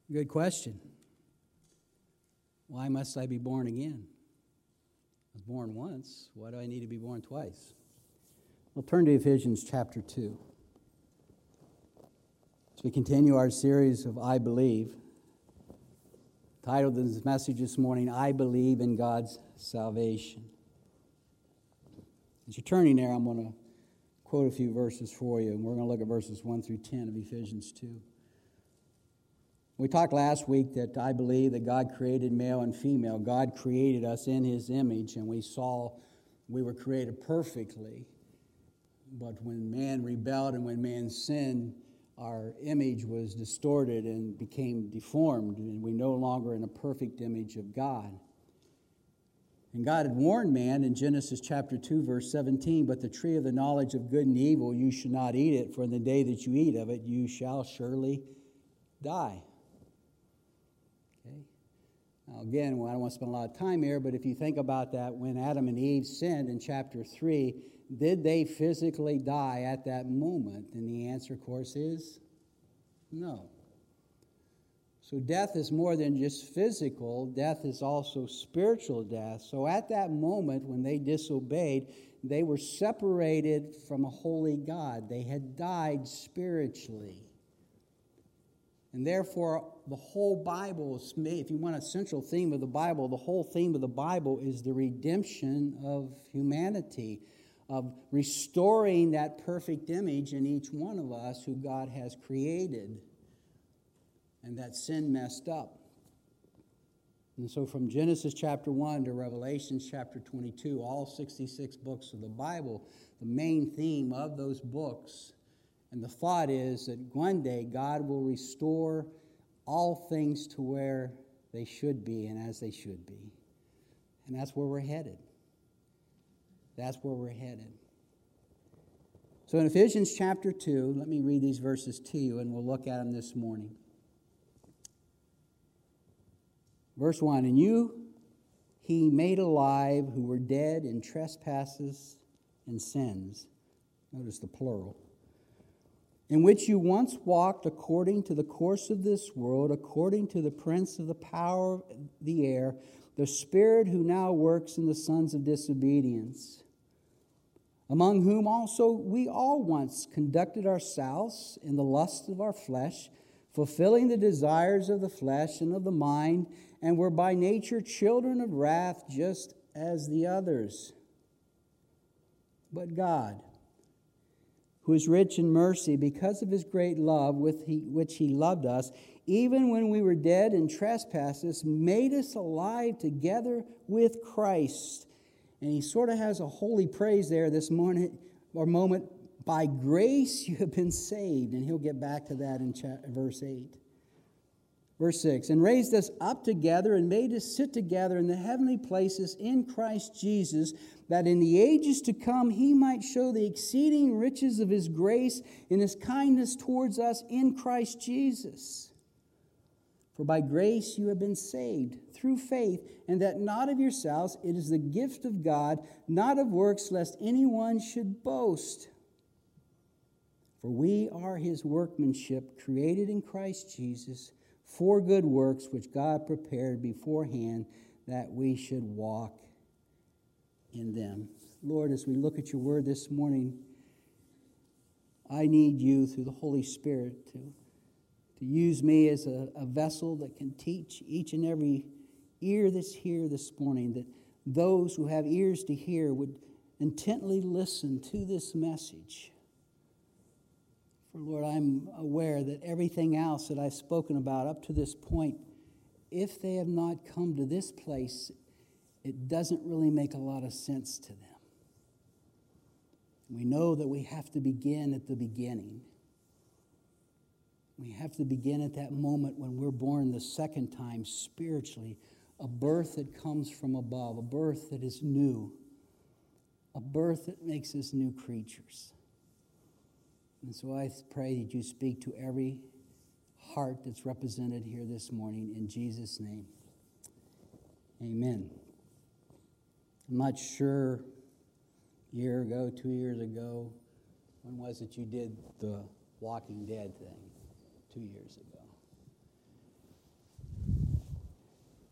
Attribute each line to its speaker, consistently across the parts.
Speaker 1: Good question. Why must I be born again? I was born once. Why do I need to be born twice? We'll turn to Ephesians chapter 2. As we continue our series of I Believe, titled this message this morning, I Believe in God's Salvation. As you're turning there, I'm going to quote a few verses for you, and we're going to look at verses 1 through 10 of Ephesians 2. We talked last week that I believe that God created male and female. God created us in His image, and we saw we were created perfectly. But when man rebelled and when man sinned, our image was distorted and became deformed, and we're no longer in a perfect image of God. And God had warned man in Genesis chapter 2, verse 17, but the tree of the knowledge of good and evil, you should not eat it, for in the day that you eat of it, you shall surely die. Okay. Now again, I don't want to spend a lot of time here, but if you think about that, when Adam and Eve sinned in chapter 3, did they physically die at that moment? And the answer, of course, is no. So death is more than just physical. Death is also spiritual death. So at that moment when they disobeyed, they were separated from a holy God. They had died spiritually. And therefore, the whole Bible is made, if you want a central theme of the Bible, the whole theme of the Bible is the redemption of humanity, of restoring that perfect image in each one of us who God has created and that sin messed up. And so from Genesis chapter 1 to Revelation chapter 22, all 66 books of the Bible, the main theme of those books and the thought is that one day God will restore all things to where they should be and as they should be. And that's where we're headed. That's where we're headed. So in Ephesians chapter 2, let me read these verses to you and we'll look at them this morning. Verse 1, and you he made alive who were dead in trespasses and sins. Notice the plural. In which you once walked according to the course of this world, according to the prince of the power of the air, the spirit who now works in the sons of disobedience, among whom also we all once conducted ourselves in the lust of our flesh, fulfilling the desires of the flesh and of the mind, and were by nature children of wrath, just as the others. But God, who is rich in mercy, because of His great love with which He loved us, even when we were dead in trespasses, made us alive together with Christ. And he sort of has a holy praise there this morning or moment. By grace you have been saved. And he'll get back to that in verse 8. Verse 6, and raised us up together and made us sit together in the heavenly places in Christ Jesus, that in the ages to come He might show the exceeding riches of His grace in His kindness towards us in Christ Jesus. For by grace you have been saved through faith, and that not of yourselves, it is the gift of God, not of works, lest anyone should boast. For we are His workmanship, created in Christ Jesus, for good works which God prepared beforehand that we should walk in them. Lord, as we look at your word this morning, I need you through the Holy Spirit to use me as a vessel that can teach each and every ear that's here this morning, that those who have ears to hear would intently listen to this message. For Lord, I'm aware that everything else that I've spoken about up to this point, if they have not come to this place, it doesn't really make a lot of sense to them. We know that we have to begin at the beginning. We have to begin at that moment when we're born the second time spiritually, a birth that comes from above, a birth that is new, a birth that makes us new creatures. And so I pray that you speak to every heart that's represented here this morning in Jesus' name. Amen. I'm not sure, a year ago, 2 years ago, when was it you did the Walking Dead thing? 2 years ago.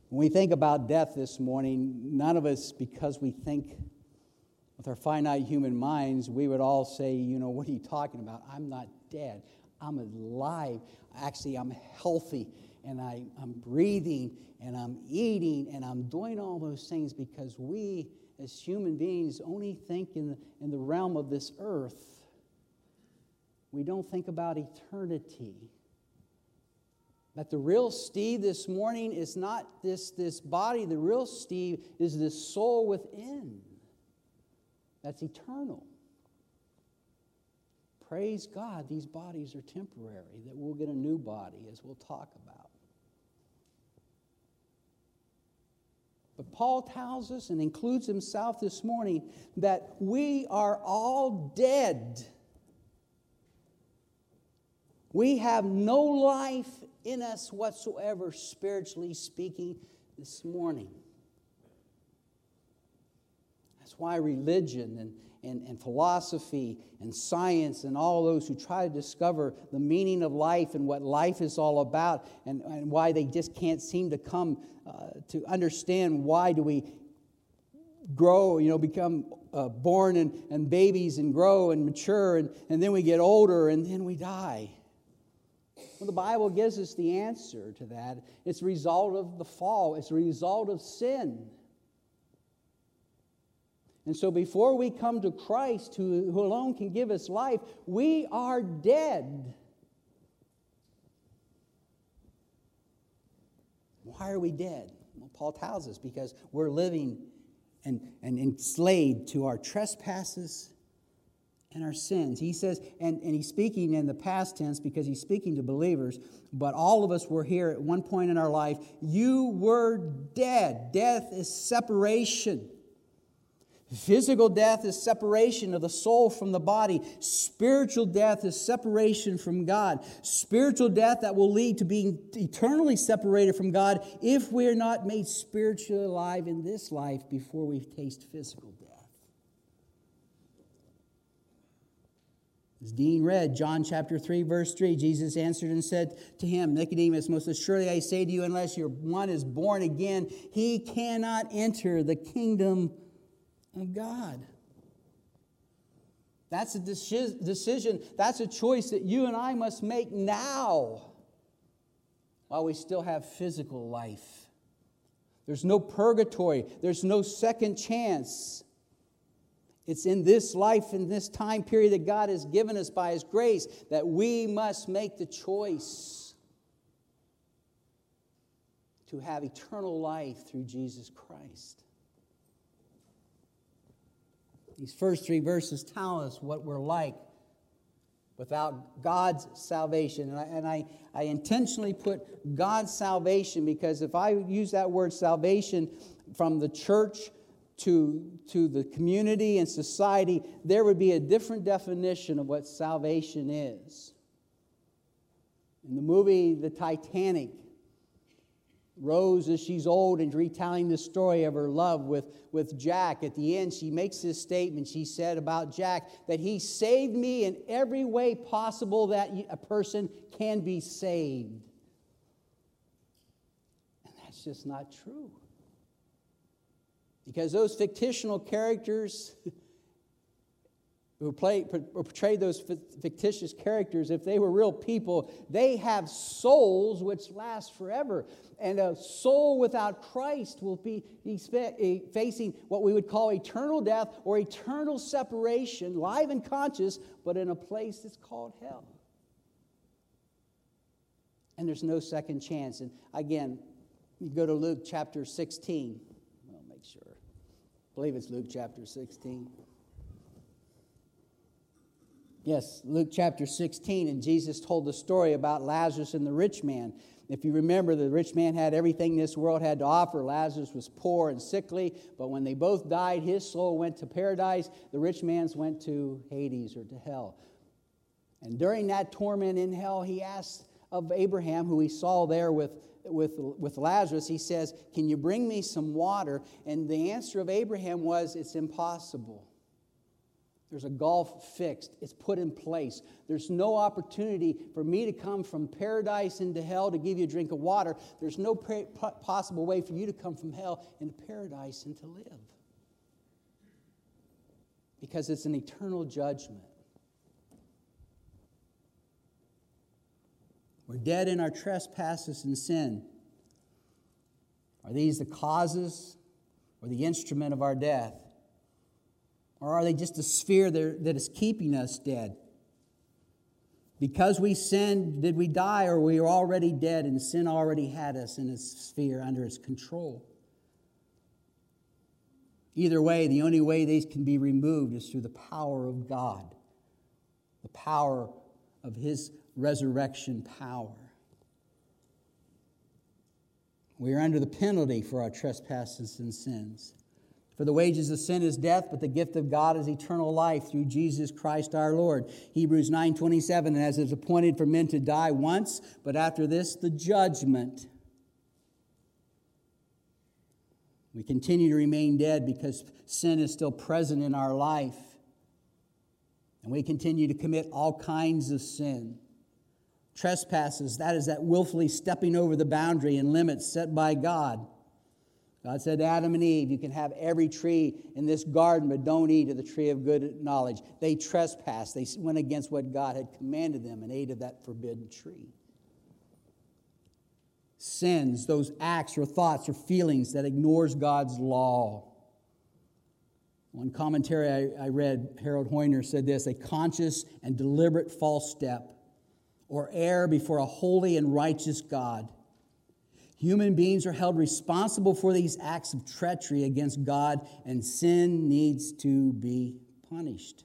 Speaker 1: When we think about death this morning, none of us, because we think with our finite human minds, we would all say, what are you talking about? I'm not dead. I'm alive. Actually, I'm healthy, and I'm breathing, and I'm eating, and I'm doing all those things because we, as human beings, only think in the realm of this earth. We don't think about eternity. That the real Steve this morning is not this body. The real Steve is this soul within. That's eternal. Praise God, these bodies are temporary, that we'll get a new body, as we'll talk about. But Paul tells us and includes himself this morning that we are all dead. We have no life in us whatsoever, spiritually speaking, this morning. That's why religion and philosophy and science and all those who try to discover the meaning of life and what life is all about and why they just can't seem to come to understand why do we grow, become born and babies and grow and mature and then we get older and then we die. Well, the Bible gives us the answer to that. It's a result of the fall. It's a result of sin. And so before we come to Christ, who alone can give us life, we are dead. Why are we dead? Well, Paul tells us because we're living and enslaved to our trespasses and our sins. He says, and he's speaking in the past tense because he's speaking to believers, but all of us were here at one point in our life. You were dead. Death is separation. Physical death is separation of the soul from the body. Spiritual death is separation from God. Spiritual death that will lead to being eternally separated from God if we're not made spiritually alive in this life before we taste physical death. As Dean read, John chapter 3, verse 3, Jesus answered and said to him, Nicodemus, most assuredly I say to you, unless one is born again, he cannot enter the kingdom of God. That's a decision. That's a choice that you and I must make now while we still have physical life. There's no purgatory. There's no second chance. It's in this life, in this time period that God has given us by His grace, that we must make the choice to have eternal life through Jesus Christ. These first three verses tell us what we're like without God's salvation. And I intentionally put God's salvation because if I use that word salvation from the church to the community and society, there would be a different definition of what salvation is. In the movie The Titanic, Rose, as she's old and retelling the story of her love with Jack, at the end she makes this statement. She said about Jack that he saved me in every way possible that a person can be saved. And that's just not true. Because those fictional characters who portray those fictitious characters, if they were real people, they have souls which last forever. And a soul without Christ will be facing what we would call eternal death or eternal separation, live and conscious, but in a place that's called hell. And there's no second chance. And again, you go to Luke chapter 16. I'll make sure. I believe it's Luke chapter 16. Yes, Luke chapter 16, and Jesus told the story about Lazarus and the rich man. If you remember, the rich man had everything this world had to offer. Lazarus was poor and sickly, but when they both died, his soul went to paradise. The rich man's went to Hades or to hell. And during that torment in hell, he asked of Abraham, who he saw there with Lazarus, he says, "Can you bring me some water?" And the answer of Abraham was, "It's impossible." There's a gulf fixed. It's put in place. There's no opportunity for me to come from paradise into hell to give you a drink of water. There's no possible way for you to come from hell into paradise and to live. Because it's an eternal judgment. We're dead in our trespasses and sin. Are these the causes or the instrument of our death? Or are they just a sphere that is keeping us dead? Because we sinned, did we die, or we were already dead and sin already had us in its sphere under its control? Either way, the only way these can be removed is through the power of God, the power of His resurrection power. We are under the penalty for our trespasses and sins. For the wages of sin is death, but the gift of God is eternal life through Jesus Christ our Lord. Hebrews 9:27, and as it is appointed for men to die once, but after this the judgment. We continue to remain dead because sin is still present in our life. And we continue to commit all kinds of sin. Trespasses, that is that willfully stepping over the boundary and limits set by God. God said to Adam and Eve, you can have every tree in this garden, but don't eat of the tree of good knowledge. They trespassed. They went against what God had commanded them and ate of that forbidden tree. Sins, those acts or thoughts or feelings that ignores God's law. One commentary I read, Harold Hoyner said this: a conscious and deliberate false step or error before a holy and righteous God. Human beings are held responsible for these acts of treachery against God, and sin needs to be punished.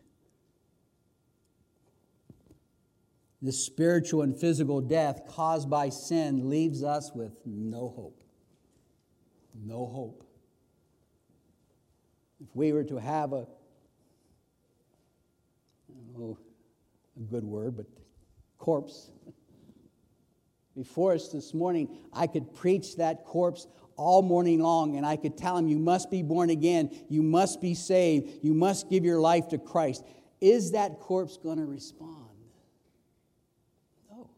Speaker 1: This spiritual and physical death caused by sin leaves us with no hope. No hope. If we were to have a good word, but corpse before us this morning, I could preach that corpse all morning long, and I could tell him, you must be born again, you must be saved, you must give your life to Christ. Is that corpse going to respond? No.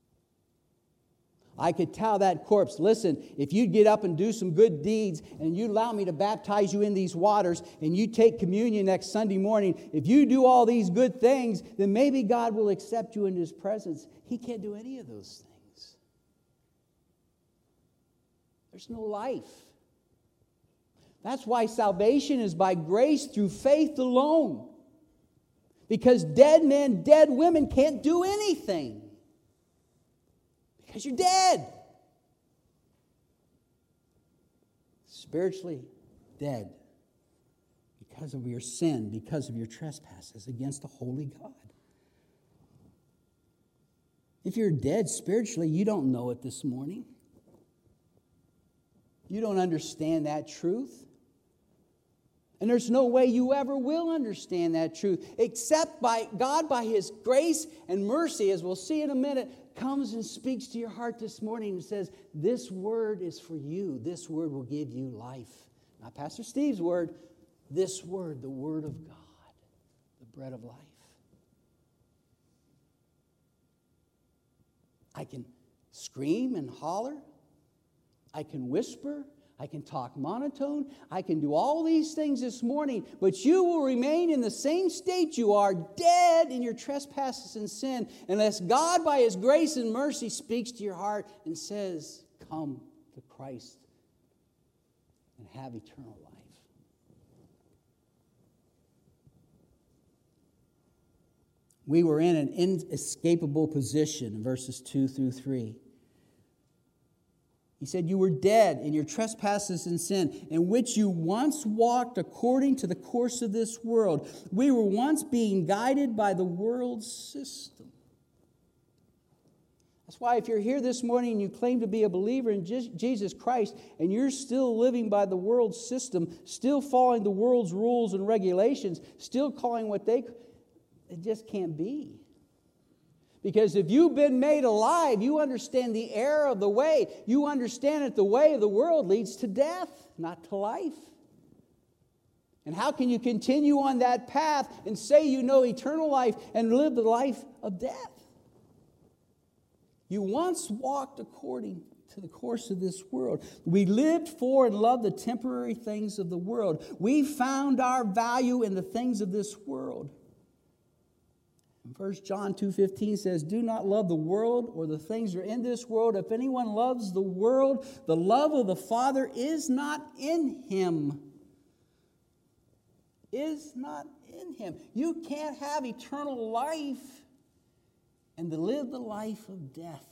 Speaker 1: I could tell that corpse, listen, if you get up and do some good deeds, and you allow me to baptize you in these waters, and you take communion next Sunday morning, if you do all these good things, then maybe God will accept you into His presence. He can't do any of those things. There's no life. That's why salvation is by grace through faith alone. Because dead men, dead women can't do anything. Because you're dead. Spiritually dead. Because of your sin, because of your trespasses against a holy God. If you're dead spiritually, you don't know it this morning. You don't understand that truth. And there's no way you ever will understand that truth, except by God, by His grace and mercy, as we'll see in a minute, comes and speaks to your heart this morning and says, this word is for you. This word will give you life. Not Pastor Steve's word. This word, the word of God, the bread of life. I can scream and holler. I can whisper, I can talk monotone, I can do all these things this morning, but you will remain in the same state you are, dead in your trespasses and sin, unless God, by His grace and mercy, speaks to your heart and says, come to Christ and have eternal life. We were in an inescapable position in verses 2 through 3. He said, you were dead in your trespasses and sin, in which you once walked according to the course of this world. We were once being guided by the world's system. That's why if you're here this morning and you claim to be a believer in Jesus Christ, and you're still living by the world's system, still following the world's rules and regulations, still calling it just can't be. Because if you've been made alive, you understand the error of the way. You understand that the way of the world leads to death, not to life. And how can you continue on that path and say you know eternal life and live the life of death? You once walked according to the course of this world. We lived for and loved the temporary things of the world. We found our value in the things of this world. 1 John 2:15 says, "Do not love the world or the things that are in this world. If anyone loves the world, the love of the Father is not in him." Is not in him. You can't have eternal life and to live the life of death.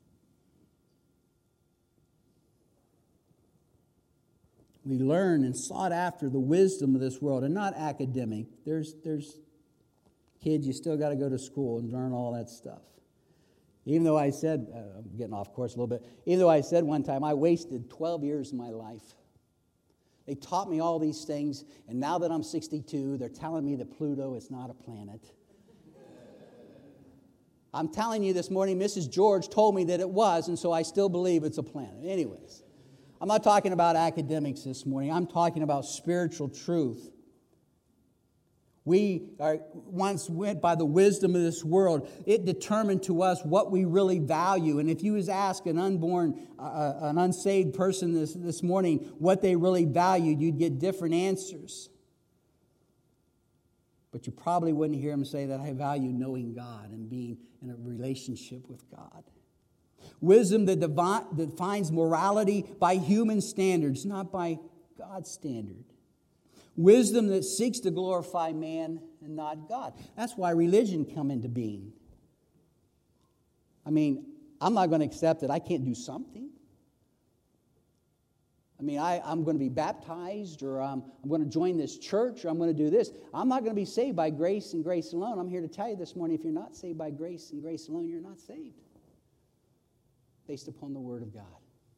Speaker 1: We learn and sought after the wisdom of this world, and not academic. There's kids, you still got to go to school and learn all that stuff. Even though I said, I'm getting off course a little bit, even though I said one time I wasted 12 years of my life. They taught me all these things, and now that I'm 62, they're telling me that Pluto is not a planet. I'm telling you this morning, Mrs. George told me that it was, and so I still believe it's a planet. Anyways, I'm not talking about academics this morning. I'm talking about spiritual truth. We once went by the wisdom of this world. It determined to us what we really value. And if you was ask an unsaved person this morning what they really valued, you'd get different answers. But you probably wouldn't hear them say that I value knowing God and being in a relationship with God. Wisdom that defines morality by human standards, not by God's standard. Wisdom that seeks to glorify man and not God. That's why religion come into being. I mean, I'm not going to accept that I can't do something. I mean, I'm going to be baptized, or I'm going to join this church, or I'm going to do this. I'm not going to be saved by grace and grace alone. I'm here to tell you this morning, if you're not saved by grace and grace alone, you're not saved. Based upon the Word of God.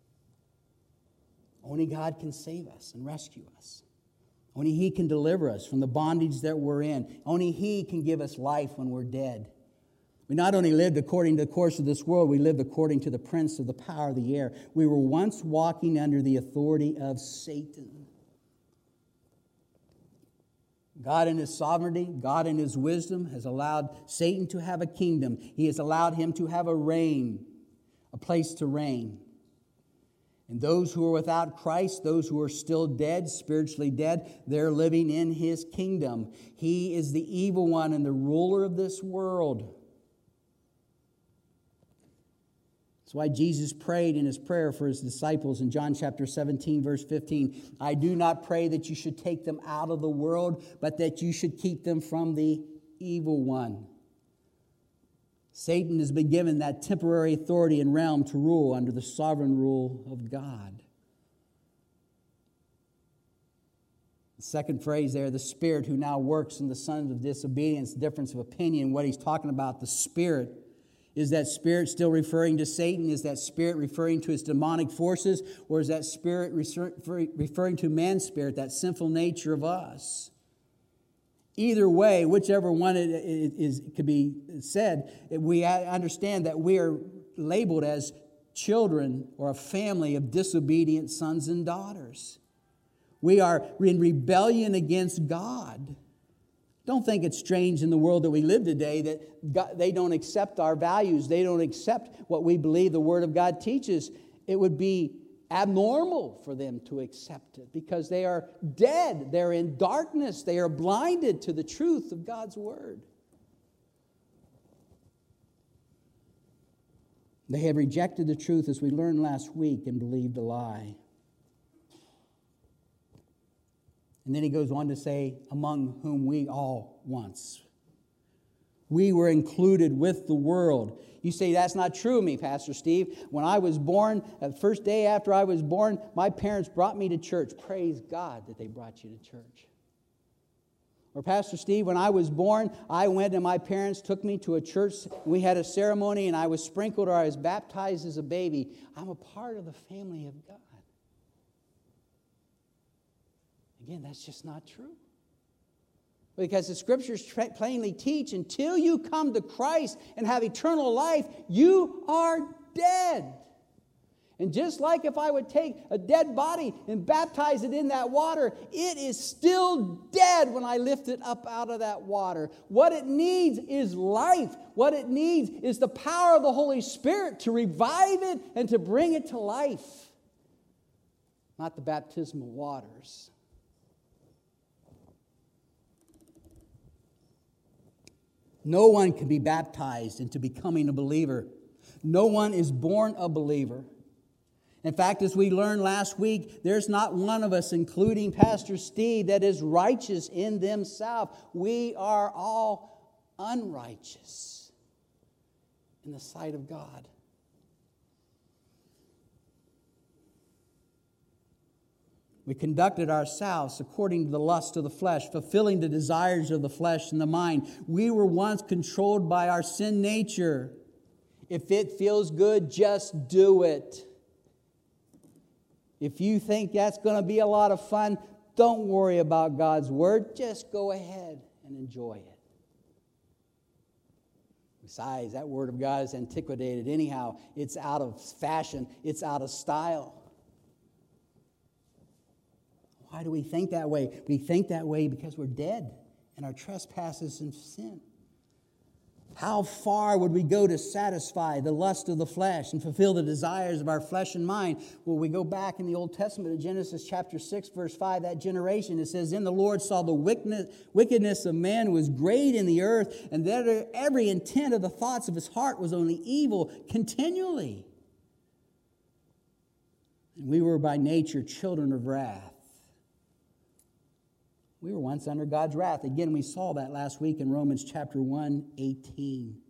Speaker 1: Only God can save us and rescue us. Only He can deliver us from the bondage that we're in. Only He can give us life when we're dead. We not only lived according to the course of this world, we lived according to the prince of the power of the air. We were once walking under the authority of Satan. God in His sovereignty, God in His wisdom has allowed Satan to have a kingdom. He has allowed him to have a reign, a place to reign. And those who are without Christ, those who are still dead, spiritually dead, they're living in His kingdom. He is the evil one and the ruler of this world. That's why Jesus prayed in His prayer for His disciples in John chapter 17, verse 15. I do not pray that you should take them out of the world, but that you should keep them from the evil one. Satan has been given that temporary authority and realm to rule under the sovereign rule of God. The second phrase there, the Spirit who now works in the sons of disobedience, difference of opinion, what he's talking about, the Spirit. Is that Spirit still referring to Satan? Is that Spirit referring to his demonic forces? Or is that Spirit referring to man's spirit, that sinful nature of us? Either way, whichever one it could be said, we understand that we are labeled as children or a family of disobedient sons and daughters. We are in rebellion against God. Don't think it's strange in the world that we live today that they don't accept our values. They don't accept what we believe the Word of God teaches. It would be abnormal for them to accept it because they are dead. They're in darkness. They are blinded to the truth of God's Word. They have rejected the truth, as we learned last week, and believed a lie. And then he goes on to say, among whom we all once. We were included with the world. You say, that's not true of me, Pastor Steve. When I was born, the first day after I was born, my parents brought me to church. Praise God that they brought you to church. Or Pastor Steve, when I was born, I went and my parents took me to a church. We had a ceremony and I was sprinkled or I was baptized as a baby. I'm a part of the family of God. Again, that's just not true. Because the Scriptures plainly teach, until you come to Christ and have eternal life, you are dead. And just like if I would take a dead body and baptize it in that water, it is still dead when I lift it up out of that water. What it needs is life. What it needs is the power of the Holy Spirit to revive it and to bring it to life. Not the baptismal waters. No one can be baptized into becoming a believer. No one is born a believer. In fact, as we learned last week, there's not one of us, including Pastor Steve, that is righteous in themselves. We are all unrighteous in the sight of God. We conducted ourselves according to the lust of the flesh, fulfilling the desires of the flesh and the mind. We were once controlled by our sin nature. If it feels good, just do it. If you think that's going to be a lot of fun, don't worry about God's word. Just go ahead and enjoy it. Besides, that word of God is antiquated anyhow. It's out of fashion. It's out of style. Why do we think that way? We think that way because we're dead in our trespasses and sin. How far would we go to satisfy the lust of the flesh and fulfill the desires of our flesh and mind? Well, we go back in the Old Testament to Genesis chapter 6, verse 5, that generation. It says, "Then the Lord saw the wickedness of man was great in the earth, and that every intent of the thoughts of his heart was only evil continually. And we were by nature children of wrath." We were once under God's wrath. Again, we saw that last week in Romans chapter 1, 18.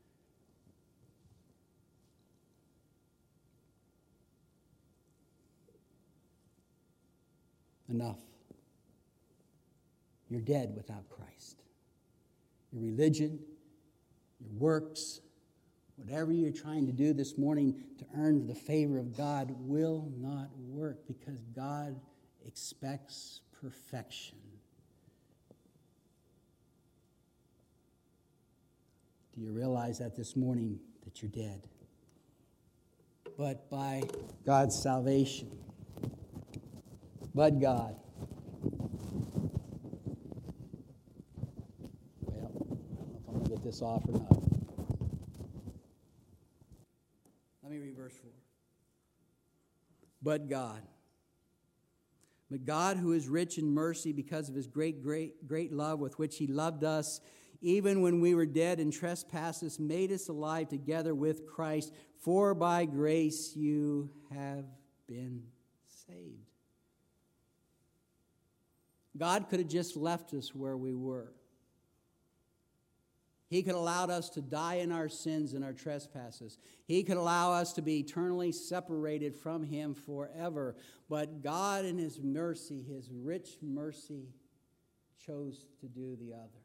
Speaker 1: Enough. You're dead without Christ. Your religion, your works, whatever you're trying to do this morning to earn the favor of God will not work because God expects perfection. Do you realize that this morning that you're dead? But by God's salvation, but God. Well, I don't know if I'm going to get this off or not. Let me read verse 4. But God. But God, who is rich in mercy because of his great love with which he loved us, even when we were dead in trespasses, made us alive together with Christ. For by grace you have been saved. God could have just left us where we were. He could have allowed us to die in our sins and our trespasses. He could allow us to be eternally separated from him forever. But God in his mercy, his rich mercy, chose to do the other.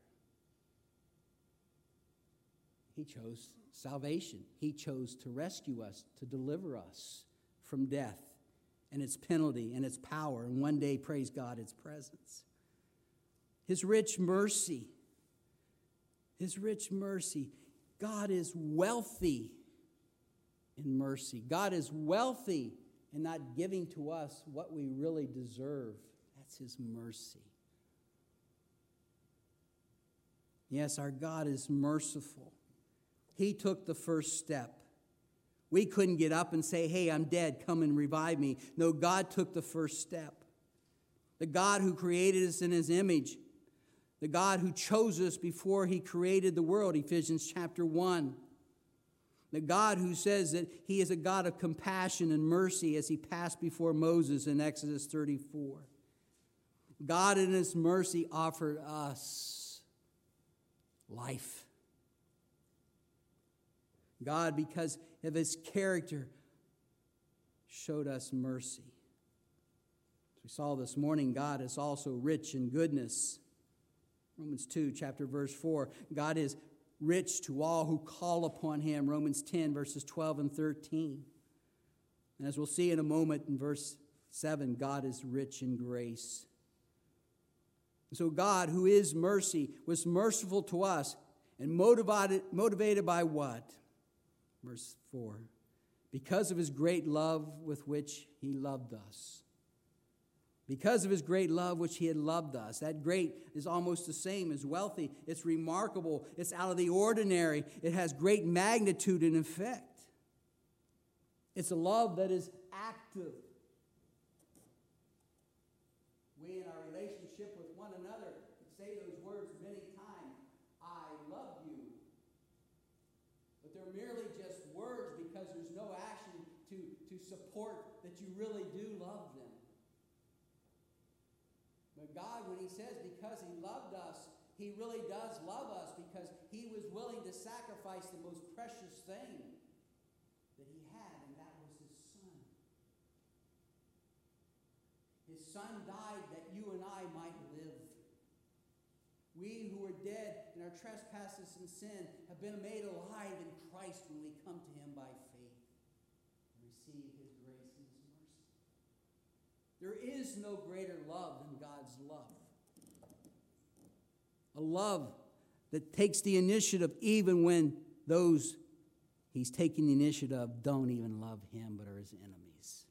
Speaker 1: He chose salvation. He chose to rescue us, to deliver us from death and its penalty and its power, and one day, praise God, its presence. His rich mercy. His rich mercy. God is wealthy in mercy. God is wealthy in not giving to us what we really deserve. That's his mercy. Yes, our God is merciful. He took the first step. We couldn't get up and say, "Hey, I'm dead, come and revive me." No, God took the first step. The God who created us in his image. The God who chose us before he created the world, Ephesians chapter 1. The God who says that he is a God of compassion and mercy as he passed before Moses in Exodus 34. God in his mercy offered us life. God, because of his character, showed us mercy. As we saw this morning, God is also rich in goodness. Romans 2, chapter verse 4. God is rich to all who call upon him. Romans 10, verses 12 and 13. And as we'll see in a moment in verse 7, God is rich in grace. And so God, who is mercy, was merciful to us and motivated by what? Verse 4. because of his great love with which he loved us. Because of his great love which he had loved us. That great is almost the same as wealthy. It's remarkable. It's out of the ordinary. It has great magnitude and effect. It's a love that is active. We, in our relationship with one another, say those words many times. I love you. But they're merely just words because there's no action to support that you really do love them. But God, when he says because he loved us, he really does love us because he was willing to sacrifice the most precious thing that he had, and that was his son. His son died that you and I might live. We who were dead in our trespasses and sin have been made alive in Christ when we come to him by faith and receive his grace and his mercy. There is no greater love than God's love. A love that takes the initiative even when those he's taking the initiative of don't even love him but are his enemies.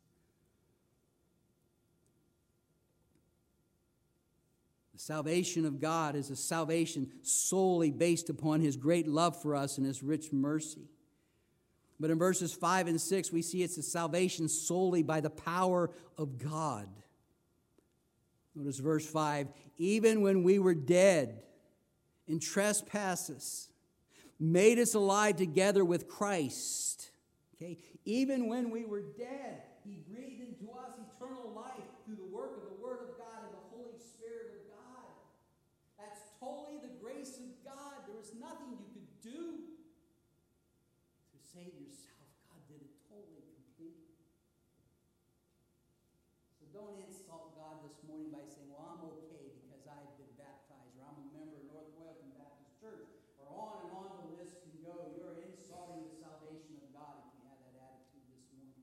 Speaker 1: The salvation of God is a salvation solely based upon his great love for us and his rich mercy. But in verses 5 and 6, we see it's a salvation solely by the power of God. Notice verse 5. Even when we were dead in trespasses, made us alive together with Christ. Okay? Even when we were dead, he breathed into us eternal life through the work of the Word of God and the Holy Spirit of God. That's totally the grace of God. There was nothing you could do to save yourself. God did it totally, completely. So don't insult God this morning by saying, well, I'm okay because I've been baptized, or I'm a member of North Weldon Baptist Church, or on and on the list can go. You're insulting the salvation of God if you have that attitude this morning.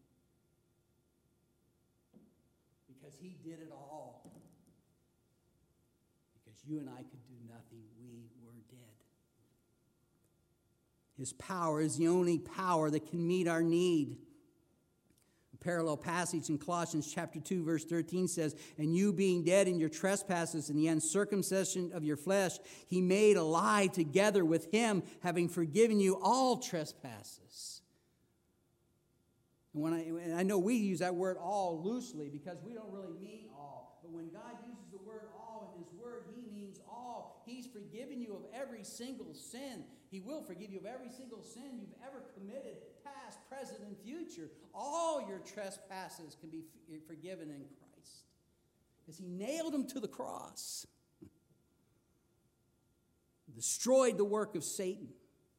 Speaker 1: Because he did it all. Because you and I could do nothing. We were dead. His power is the only power that can meet our need. A parallel passage in Colossians chapter 2, verse 13 says, and you being dead in your trespasses and the uncircumcision of your flesh, he made alive together with him, having forgiven you all trespasses. And I know we use that word all loosely because we don't really mean all. But when God uses the word all in his word, he means all. He's forgiven you of every single sin. He will forgive you of every single sin you've ever committed, past, present, and future. All your trespasses can be forgiven in Christ. Because he nailed them to the cross. Destroyed the work of Satan.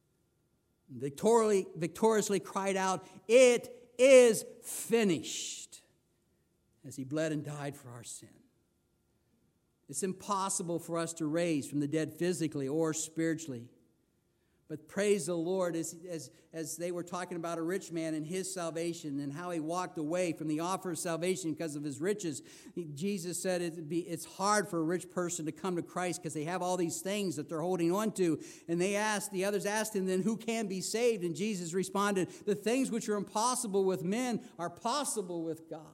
Speaker 1: Victoriously cried out, it is finished, as he bled and died for our sin. It's impossible for us to raise from the dead physically or spiritually. But praise the Lord, as they were talking about a rich man and his salvation and how he walked away from the offer of salvation because of his riches. Jesus said it's hard for a rich person to come to Christ because they have all these things that they're holding on to. And the others asked him, then who can be saved? And Jesus responded, the things which are impossible with men are possible with God.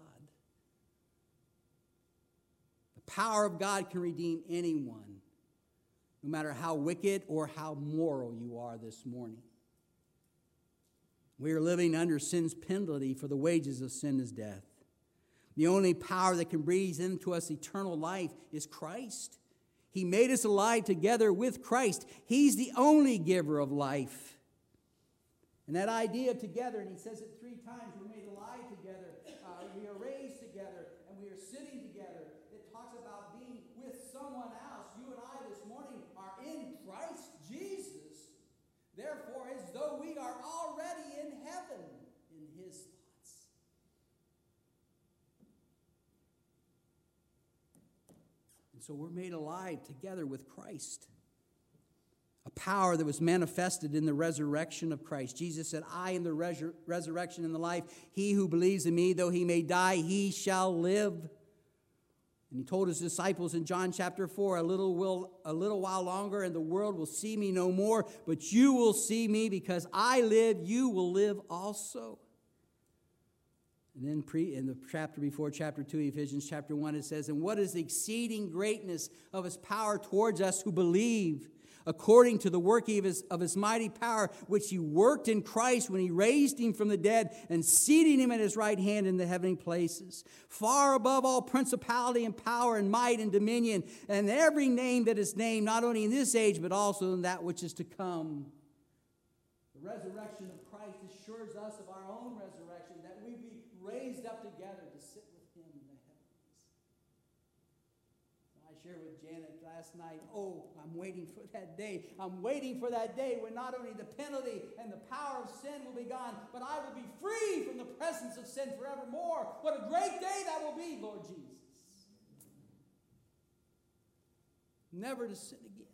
Speaker 1: The power of God can redeem anyone, no matter how wicked or how moral you are this morning. We are living under sin's penalty, for the wages of sin is death. The only power that can breathe into us eternal life is Christ. He made us alive together with Christ. He's the only giver of life. And that idea of together, and he says it 3 times, we're made alive together, we are raised together, and we are sitting together. It talks about being with someone else. You and I this morning are in Christ Jesus. Therefore, as though we are already in heaven in his thoughts. And so we're made alive together with Christ. A power that was manifested in the resurrection of Christ. Jesus said, I am the resurrection and the life. He who believes in me, though he may die, he shall live. And he told his disciples in John chapter 4, a little while longer, and the world will see me no more, but you will see me because I live, you will live also. And then in the chapter before, chapter 2, Ephesians chapter 1, it says, "And what is the exceeding greatness of his power towards us who believe, according to the working of his mighty power, which he worked in Christ when he raised him from the dead and seated him at his right hand in the heavenly places, far above all principality and power and might and dominion, and every name that is named, not only in this age, but also in that which is to come." The resurrection of Christ assures us of our own resurrection, that we be raised up together to sit with him in the heavens. I shared with Janet last night, I'm waiting for that day. I'm waiting for that day when not only the penalty and the power of sin will be gone, but I will be free from the presence of sin forevermore. What a great day that will be, Lord Jesus. Never to sin again.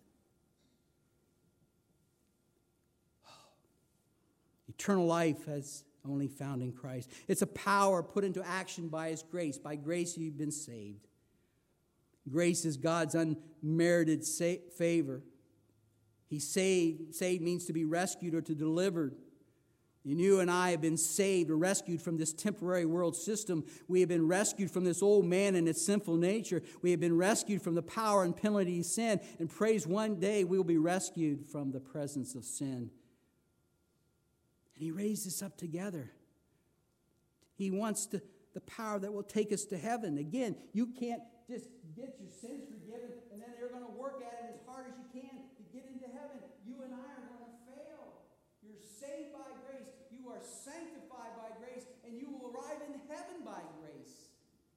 Speaker 1: Eternal life has only found in Christ. It's a power put into action by his grace. By grace you've been saved. Grace is God's unmerited favor. He saved means to be rescued or to delivered. And you and I have been saved or rescued from this temporary world system. We have been rescued from this old man and its sinful nature. We have been rescued from the power and penalty of sin. And praise, one day we'll be rescued from the presence of sin. And he raised us up together. He wants the power that will take us to heaven. Again, you can't just get your sins forgiven and then you're going to work at it as hard as you can to get into heaven. You and I are going to fail. You're saved by grace. You are sanctified by grace. And you will arrive in heaven by grace.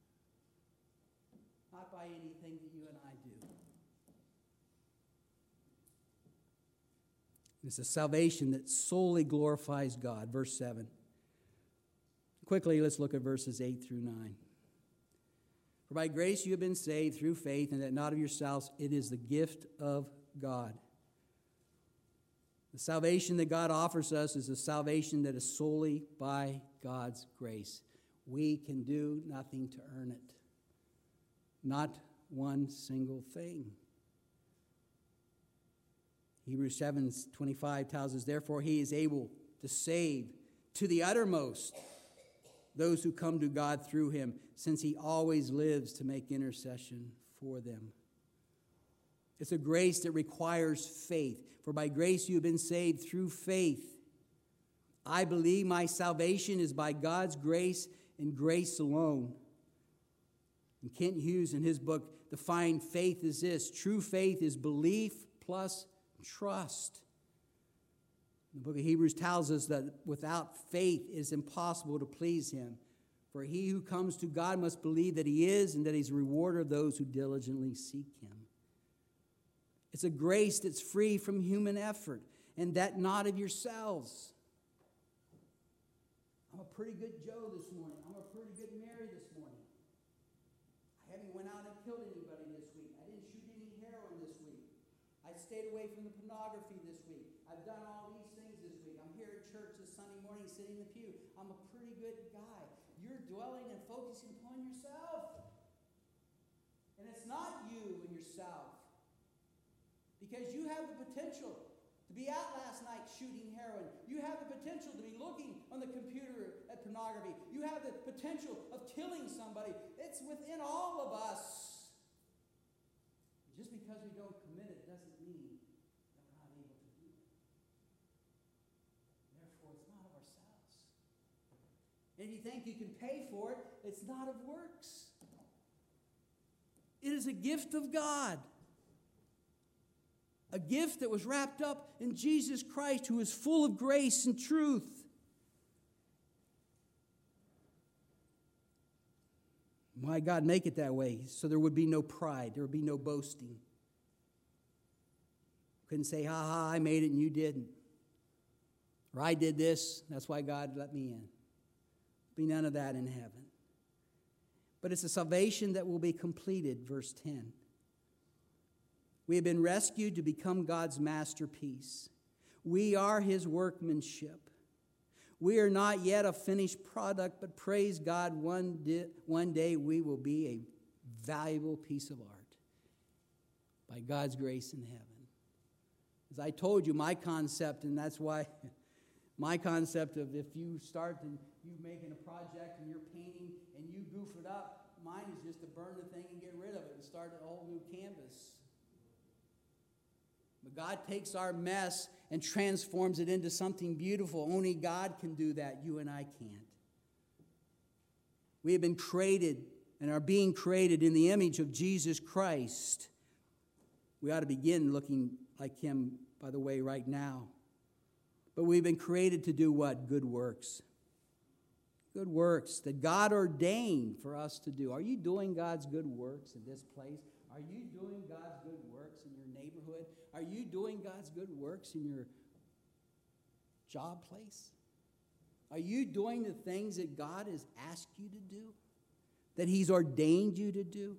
Speaker 1: Not by anything that you and I do. It's a salvation that solely glorifies God. Verse 7. Quickly, let's look at verses 8 through 9. "For by grace you have been saved through faith, and that not of yourselves, it is the gift of God." The salvation that God offers us is a salvation that is solely by God's grace. We can do nothing to earn it. Not one single thing. Hebrews 7:25 tells us, "Therefore he is able to save to the uttermost those who come to God through him, since he always lives to make intercession for them." It's a grace that requires faith. "For by grace you have been saved through faith. I believe my salvation is by God's grace and grace alone." And Kent Hughes in his book defined faith as this: true faith is belief plus trust. The book of Hebrews tells us that without faith it is impossible to please him. For he who comes to God must believe that he is, and that he's a rewarder of those who diligently seek him. It's a grace that's free from human effort, and that not of yourselves. I'm a pretty good Joe this morning. I'm a pretty good Mary this morning. I haven't went out and killed anybody this week. I didn't shoot any heroin this week. I stayed away from the pornography this week. I've done all these things this week. I'm here at church this Sunday morning sitting in the pew. I'm a pretty good guy. You're dwelling and focusing upon yourself. And it's not you and yourself. Because you have the potential to be out last night shooting heroin. You have the potential to be looking on the computer at pornography. You have the potential of killing somebody. It's within all of us. Just because we don't commit it doesn't mean that we're not able to do it. Therefore, it's not of ourselves. And if you think you can pay for it, it's not of works. It is a gift of God. A gift that was wrapped up in Jesus Christ, who is full of grace and truth. Why God make it that way? So there would be no pride. There would be no boasting. Couldn't say, ha ha, I made it and you didn't. Or I did this, that's why God let me in. Be none of that in heaven. But it's a salvation that will be completed, verse 10. We have been rescued to become God's masterpiece. We are his workmanship. We are not yet a finished product, but praise God, one day we will be a valuable piece of art by God's grace in heaven. As I told you, my concept, and that's why my concept of if you start and you making a project and you're painting and you goof it up. Mine is just to burn the thing and get rid of it and start a whole new canvas. But God takes our mess and transforms it into something beautiful. Only God can do that. You and I can't. We have been created and are being created in the image of Jesus Christ. We ought to begin looking like him, by the way, right now. But we've been created to do what? Good works. Good works that God ordained for us to do. Are you doing God's good works in this place? Are you doing God's good works in your neighborhood? Are you doing God's good works in your job place? Are you doing the things that God has asked you to do? That he's ordained you to do?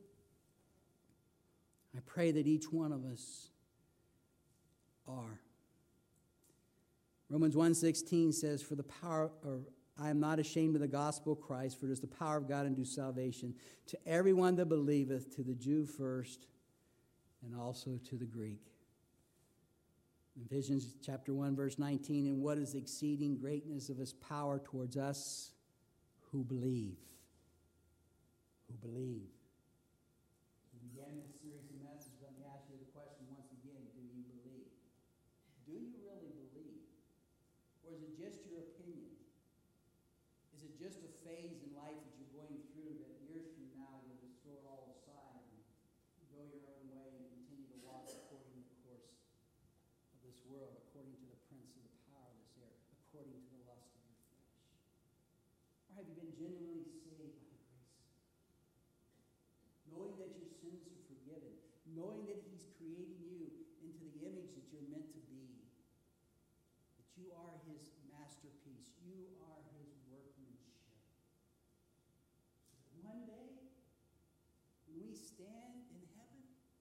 Speaker 1: I pray that each one of us are. Romans 1:16 says, "For the power, or I am not ashamed of the gospel of Christ, for it is the power of God unto salvation to everyone that believeth, to the Jew first, and also to the Greek." In Ephesians chapter 1, verse 19, "And what is the exceeding greatness of his power towards us who believe?" Who believe. We began this series of messages. Let me ask you the question once again. Do you believe? Do you really believe? Or is it just your opinion? Is it just a phase in life that you're going through that years from now you'll just throw it all aside and go your own way and continue to walk according to the course of this world, according to the prince of the power of this air, according to the lust of your flesh? Or have you been genuinely saved by grace? Knowing that your sins are forgiven, knowing that he's creating you into the image that you're meant to be, that you are his masterpiece, you are his workmanship. So that one day, when we stand in heaven,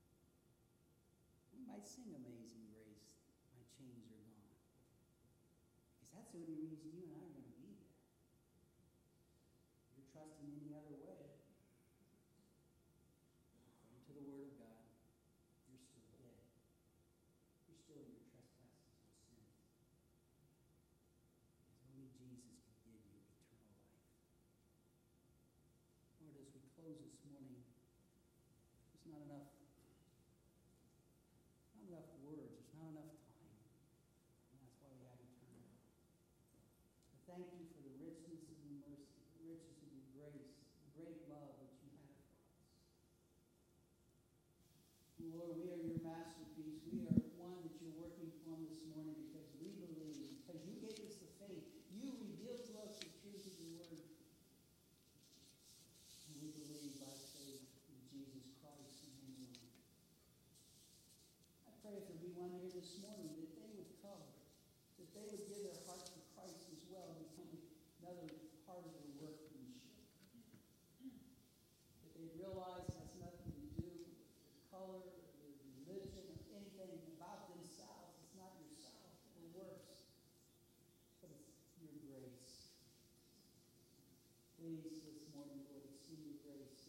Speaker 1: we might sing Amazing Grace, my chains are gone. Because that's the only reason you and I are going to be there. If you're trusting any other way, according to the Word of God, you're still dead. You're still in your trespasses and sins. Because only Jesus can give you eternal life. Lord, as we close this morning, there's not enough words. There's not enough time. And that's why we have eternity. I thank you for the richness of your mercy, the richness of your grace, the great love that you have for us. Lord, we are your masterpiece. We are one that you're working on this morning because we believe, because you gave us the faith. You revealed to us the truth of your word. And we believe by faith in Jesus Christ and him alone. I pray if there be one here this morning that they would come, that they would give their hearts to Christ as well and become another part of your workmanship. That they realize it has nothing to do with their color, their religion, or anything about themselves. It's not yourself or works, but it's your grace. Please, this morning, Lord, see your grace